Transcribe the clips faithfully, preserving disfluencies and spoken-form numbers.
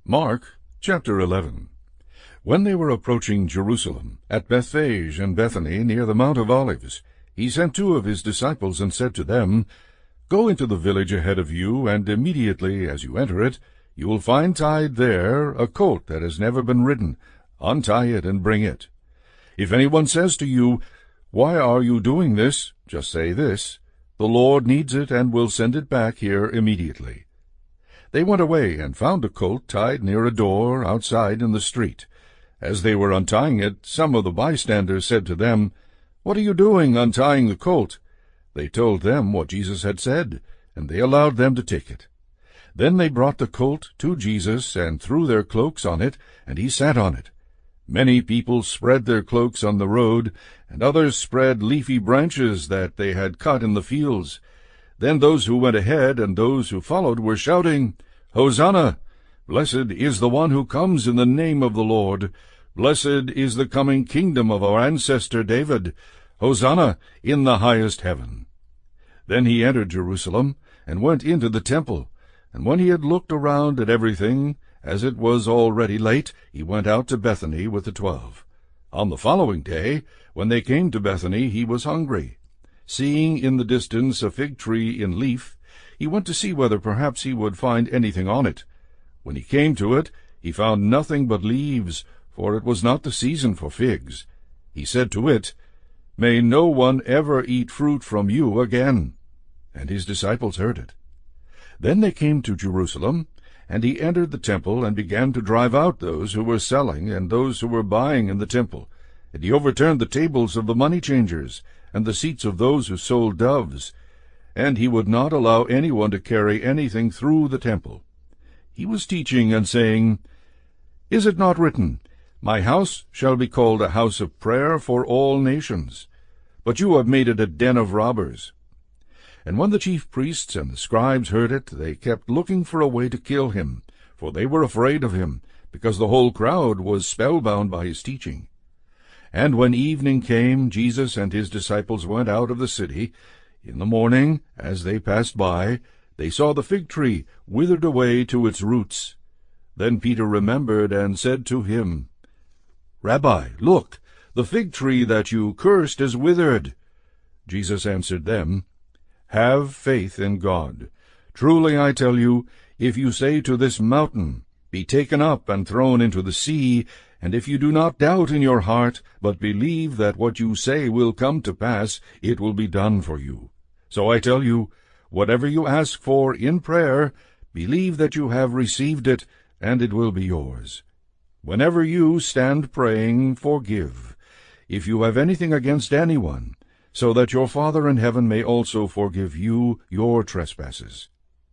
Mark chapter eleven. When they were approaching Jerusalem, at Bethphage and Bethany near the Mount of Olives, he sent two of his disciples and said to them, Go into the village ahead of you, and immediately as you enter it, you will find tied there a colt that has never been ridden. Untie it and bring it. If anyone says to you, Why are you doing this? Just say this, The Lord needs it and will send it back here immediately. They went away and found a colt tied near a door outside in the street. As they were untying it, some of the bystanders said to them, What are you doing untying the colt? They told them what Jesus had said, and they allowed them to take it. Then they brought the colt to Jesus and threw their cloaks on it, and he sat on it. Many people spread their cloaks on the road, and others spread leafy branches that they had cut in the fields. Then those who went ahead and those who followed were shouting, Hosanna! Blessed is the one who comes in the name of the Lord. Blessed is the coming kingdom of our ancestor David. Hosanna in the highest heaven. Then he entered Jerusalem and went into the temple. And when he had looked around at everything, as it was already late, he went out to Bethany with the twelve. On the following day, when they came to Bethany, he was hungry. Seeing in the distance a fig tree in leaf, he went to see whether perhaps he would find anything on it. When he came to it, he found nothing but leaves, for it was not the season for figs. He said to it, May no one ever eat fruit from you again. And his disciples heard it. Then they came to Jerusalem, and he entered the temple and began to drive out those who were selling and those who were buying in the temple. And he overturned the tables of the money changers, and the seats of those who sold doves, and he would not allow anyone to carry anything through the temple. He was teaching and saying, Is it not written, My house shall be called a house of prayer for all nations? But you have made it a den of robbers. And when the chief priests and the scribes heard it, they kept looking for a way to kill him, for they were afraid of him, because the whole crowd was spellbound by his teaching. And when evening came, Jesus and his disciples went out of the city. In the morning, as they passed by, they saw the fig tree withered away to its roots. Then Peter remembered and said to him, Rabbi, look, the fig tree that you cursed is withered. Jesus answered them, Have faith in God. Truly I tell you, if you say to this mountain, Be taken up and thrown into the sea, and if you do not doubt in your heart, but believe that what you say will come to pass, it will be done for you. So I tell you, whatever you ask for in prayer, believe that you have received it, and it will be yours. Whenever you stand praying, forgive, if you have anything against anyone, so that your Father in heaven may also forgive you your trespasses.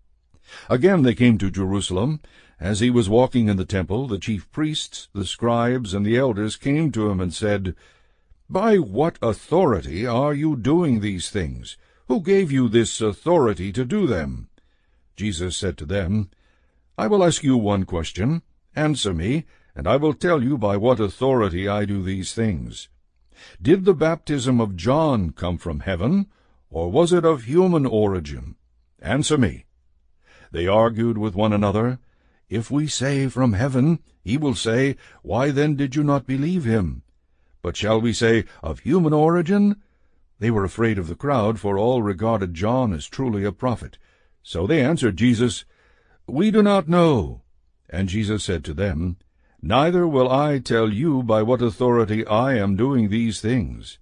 Again they came to Jerusalem. As he was walking in the temple, the chief priests, the scribes, and the elders came to him and said, By what authority are you doing these things? Who gave you this authority to do them? Jesus said to them, I will ask you one question. Answer me, and I will tell you by what authority I do these things. Did the baptism of John come from heaven, or was it of human origin? Answer me. They argued with one another. If we say from heaven, he will say, Why then did you not believe him? But shall we say, Of human origin? They were afraid of the crowd, for all regarded John as truly a prophet. So they answered Jesus, We do not know. And Jesus said to them, Neither will I tell you by what authority I am doing these things.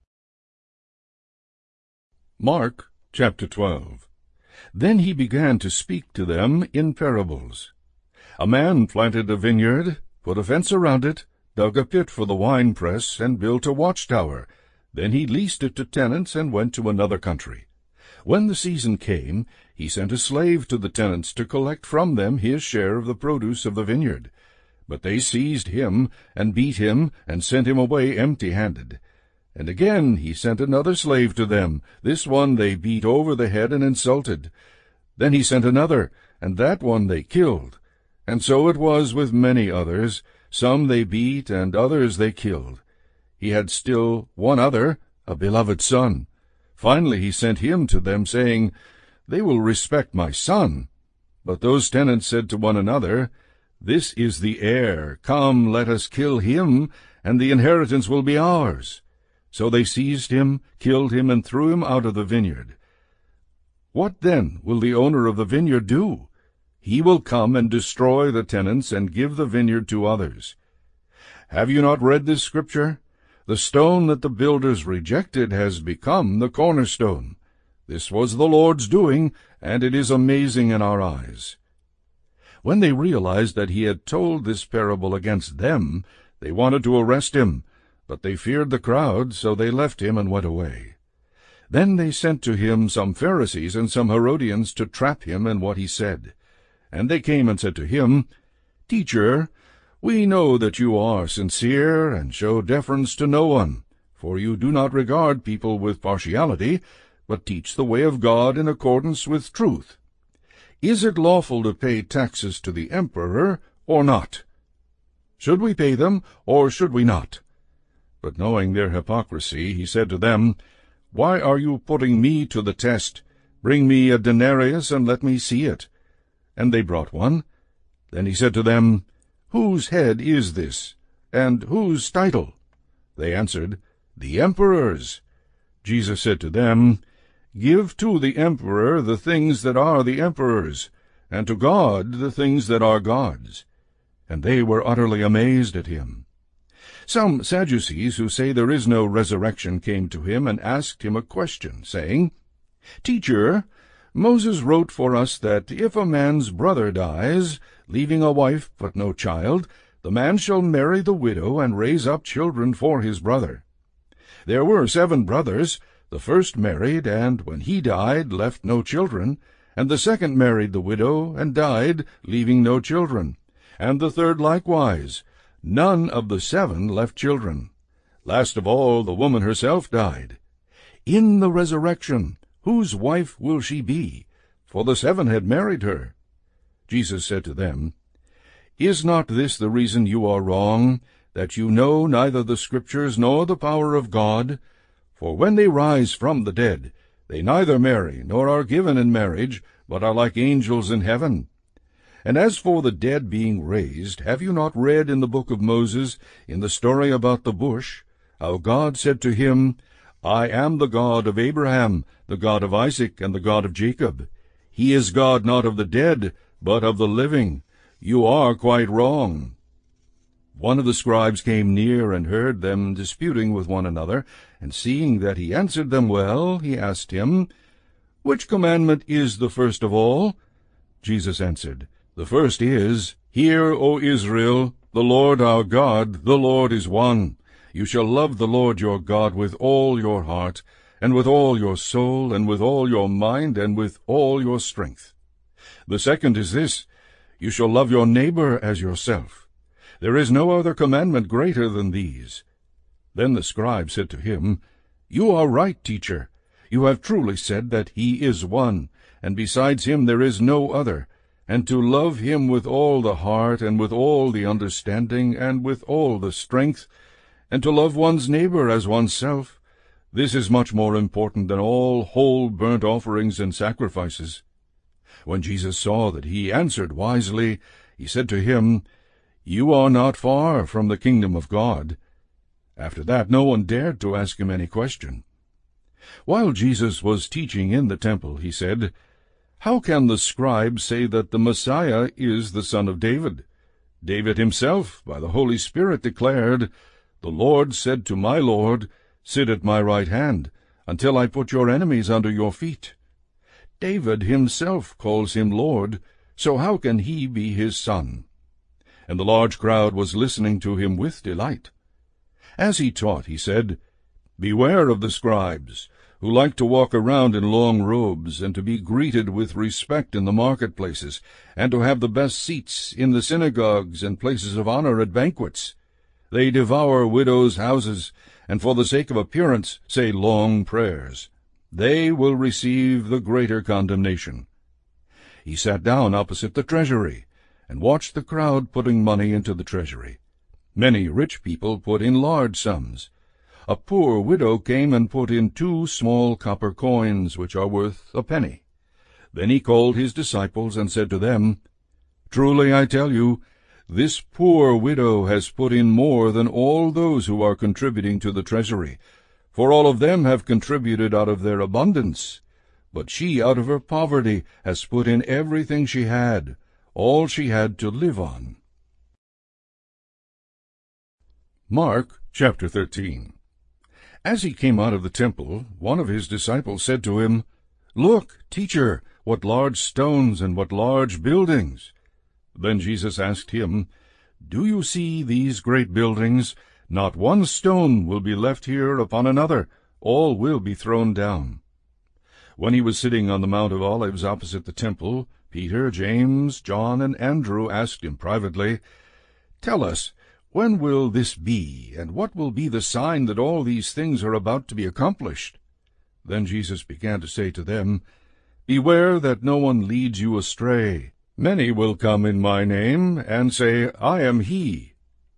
Mark chapter twelve. Then he began to speak to them in parables. A man planted a vineyard, put a fence around it, dug a pit for the winepress, and built a watchtower. Then he leased it to tenants and went to another country. When the season came, he sent a slave to the tenants to collect from them his share of the produce of the vineyard. But they seized him, and beat him, and sent him away empty-handed. And again he sent another slave to them. This one they beat over the head and insulted. Then he sent another, and that one they killed. And so it was with many others. Some they beat, and others they killed. He had still one other, a beloved son. Finally he sent him to them, saying, They will respect my son. But those tenants said to one another, This is the heir. Come, let us kill him, and the inheritance will be ours. So they seized him, killed him, and threw him out of the vineyard. What then will the owner of the vineyard do? He will come and destroy the tenants and give the vineyard to others. Have you not read this scripture? The stone that the builders rejected has become the cornerstone. This was the Lord's doing, and it is amazing in our eyes. When they realized that he had told this parable against them, they wanted to arrest him, but they feared the crowd, so they left him and went away. Then they sent to him some Pharisees and some Herodians to trap him in what he said. And they came and said to him, Teacher, we know that you are sincere and show deference to no one, for you do not regard people with partiality, but teach the way of God in accordance with truth. Is it lawful to pay taxes to the emperor, or not? Should we pay them, or should we not? But knowing their hypocrisy, he said to them, Why are you putting me to the test? Bring me a denarius, and let me see it. And they brought one. Then he said to them, Whose head is this, and whose title? They answered, The emperor's. Jesus said to them, Give to the emperor the things that are the emperor's, and to God the things that are God's. And they were utterly amazed at him. Some Sadducees, who say there is no resurrection, came to him and asked him a question, saying, Teacher, Moses wrote for us that if a man's brother dies, leaving a wife but no child, the man shall marry the widow and raise up children for his brother. There were seven brothers. The first married, and when he died, left no children, and the second married the widow, and died, leaving no children, and the third likewise. None of the seven left children. Last of all, the woman herself died. In the resurrection, whose wife will she be? For the seven had married her. Jesus said to them, Is not this the reason you are wrong, that you know neither the Scriptures nor the power of God? For when they rise from the dead, they neither marry nor are given in marriage, but are like angels in heaven. And as for the dead being raised, have you not read in the book of Moses, in the story about the bush, how God said to him, I am the God of Abraham, the God of Isaac, and the God of Jacob. He is God not of the dead, but of the living. You are quite wrong. One of the scribes came near and heard them disputing with one another, and seeing that he answered them well, he asked him, Which commandment is the first of all? Jesus answered, The first is, Hear, O Israel, the Lord our God, the Lord is one. You shall love the Lord your God with all your heart, and with all your soul, and with all your mind, and with all your strength. The second is this, You shall love your neighbor as yourself. There is no other commandment greater than these. Then the scribe said to him, You are right, teacher. You have truly said that he is one, and besides him there is no other, and to love him with all the heart, and with all the understanding, and with all the strength, and to love one's neighbor as oneself, this is much more important than all whole burnt offerings and sacrifices. When Jesus saw that he answered wisely, he said to him, You are not far from the kingdom of God. After that no one dared to ask him any question. While Jesus was teaching in the temple, he said, How can the scribes say that the Messiah is the son of David? David himself, by the Holy Spirit, declared, The Lord said to my Lord, Sit at my right hand, until I put your enemies under your feet. David himself calls him Lord, so how can he be his son? And the large crowd was listening to him with delight. As he taught, he said, Beware of the scribes, who like to walk around in long robes, and to be greeted with respect in the marketplaces, and to have the best seats in the synagogues and places of honor at banquets. They devour widows' houses, and for the sake of appearance say long prayers. They will receive the greater condemnation. He sat down opposite the treasury, and watched the crowd putting money into the treasury. Many rich people put in large sums. A poor widow came and put in two small copper coins, which are worth a penny. Then he called his disciples and said to them, Truly I tell you, This poor widow has put in more than all those who are contributing to the treasury, for all of them have contributed out of their abundance. But she, out of her poverty, has put in everything she had, all she had to live on. Mark chapter thirteen. As he came out of the temple, one of his disciples said to him, "Look, teacher, what large stones and what large buildings!" Then Jesus asked him, "Do you see these great buildings? Not one stone will be left here upon another, all will be thrown down." When he was sitting on the Mount of Olives opposite the temple, Peter, James, John, and Andrew asked him privately, "Tell us, when will this be, and what will be the sign that all these things are about to be accomplished?" Then Jesus began to say to them, "Beware that no one leads you astray. Many will come in my name, and say, 'I am he,'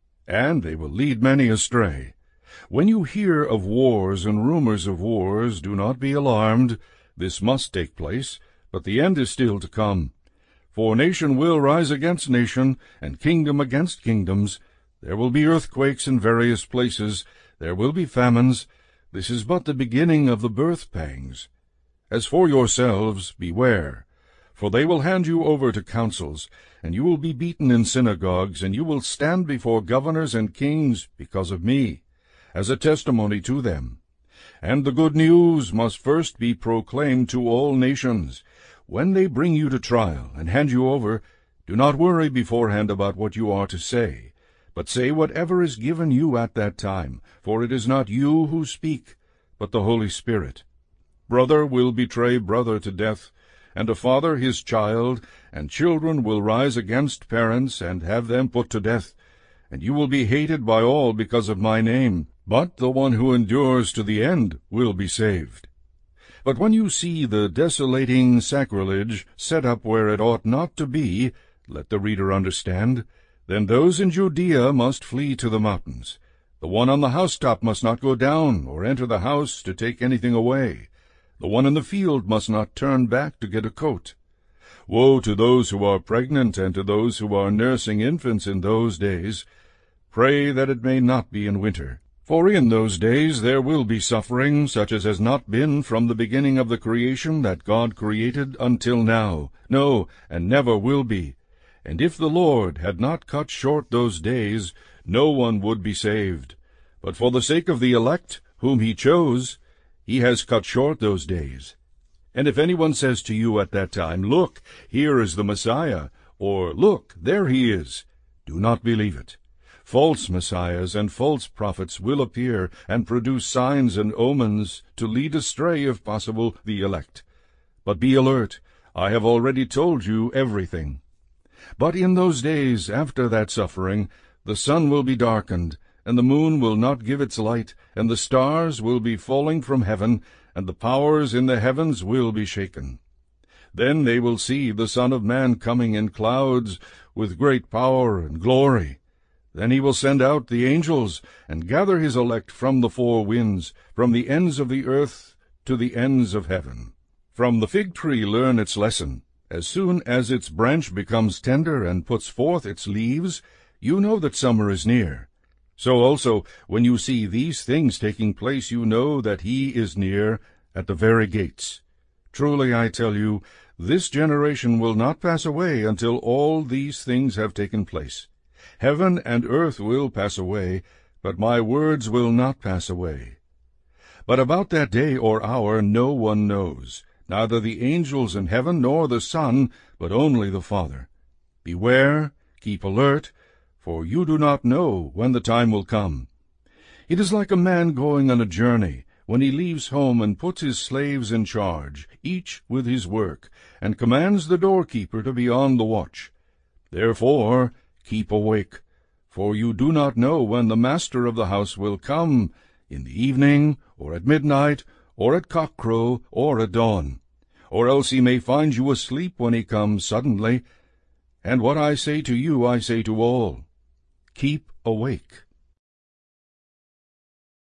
and they will lead many astray. When you hear of wars and rumors of wars, do not be alarmed. This must take place, but the end is still to come. For nation will rise against nation, and kingdom against kingdoms. There will be earthquakes in various places. There will be famines. This is but the beginning of the birth pangs. As for yourselves, beware. For they will hand you over to councils, and you will be beaten in synagogues, and you will stand before governors and kings because of me, as a testimony to them. And the good news must first be proclaimed to all nations. When they bring you to trial and hand you over, do not worry beforehand about what you are to say, but say whatever is given you at that time, for it is not you who speak, but the Holy Spirit. Brother will betray brother to death, and a father his child, and children will rise against parents and have them put to death. And you will be hated by all because of my name, but the one who endures to the end will be saved. But when you see the desolating sacrilege set up where it ought not to be, let the reader understand, then those in Judea must flee to the mountains. The one on the housetop must not go down or enter the house to take anything away. The one in the field must not turn back to get a coat. Woe to those who are pregnant and to those who are nursing infants in those days. Pray that it may not be in winter. For in those days there will be suffering, such as has not been from the beginning of the creation that God created until now, no, and never will be. And if the Lord had not cut short those days, no one would be saved. But for the sake of the elect, whom he chose, he has cut short those days. And if anyone says to you at that time, 'Look, here is the Messiah,' or 'Look, there he is,' do not believe it. False messiahs and false prophets will appear and produce signs and omens to lead astray, if possible, the elect. But be alert, I have already told you everything. But in those days after that suffering, the sun will be darkened, and the moon will not give its light, and the stars will be falling from heaven, and the powers in the heavens will be shaken. Then they will see the Son of Man coming in clouds with great power and glory. Then he will send out the angels, and gather his elect from the four winds, from the ends of the earth to the ends of heaven. From the fig tree learn its lesson. As soon as its branch becomes tender and puts forth its leaves, you know that summer is near. So also, when you see these things taking place, you know that he is near, at the very gates. Truly I tell you, this generation will not pass away until all these things have taken place. Heaven and earth will pass away, but my words will not pass away. But about that day or hour no one knows, neither the angels in heaven nor the Son, but only the Father. Beware, keep alert, for you do not know when the time will come. It is like a man going on a journey, when he leaves home and puts his slaves in charge, each with his work, and commands the doorkeeper to be on the watch. Therefore keep awake, for you do not know when the master of the house will come, in the evening, or at midnight, or at cockcrow, or at dawn. Or else he may find you asleep when he comes suddenly. And what I say to you I say to all, keep awake.